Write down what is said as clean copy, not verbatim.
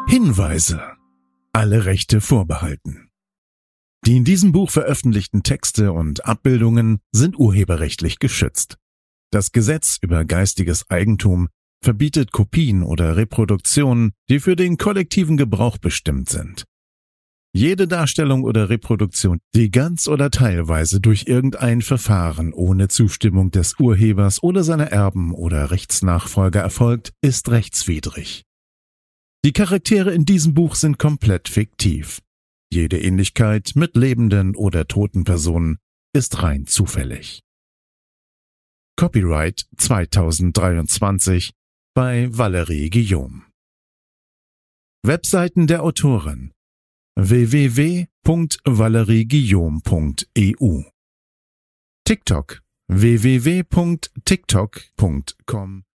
Hinweise. Alle Rechte vorbehalten. Die in diesem Buch veröffentlichten Texte und Abbildungen sind urheberrechtlich geschützt. Das Gesetz über geistiges Eigentum verbietet Kopien oder Reproduktionen, die für den kollektiven Gebrauch bestimmt sind. Jede Darstellung oder Reproduktion, die ganz oder teilweise durch irgendein Verfahren ohne Zustimmung des Urhebers oder seiner Erben oder Rechtsnachfolger erfolgt, ist rechtswidrig. Die Charaktere in diesem Buch sind komplett fiktiv. Jede Ähnlichkeit mit lebenden oder toten Personen ist rein zufällig. Copyright 2023 bei Valerie Guillaume. Webseiten der Autorin: www.valerieguillaume.eu, TikTok: www.tiktok.com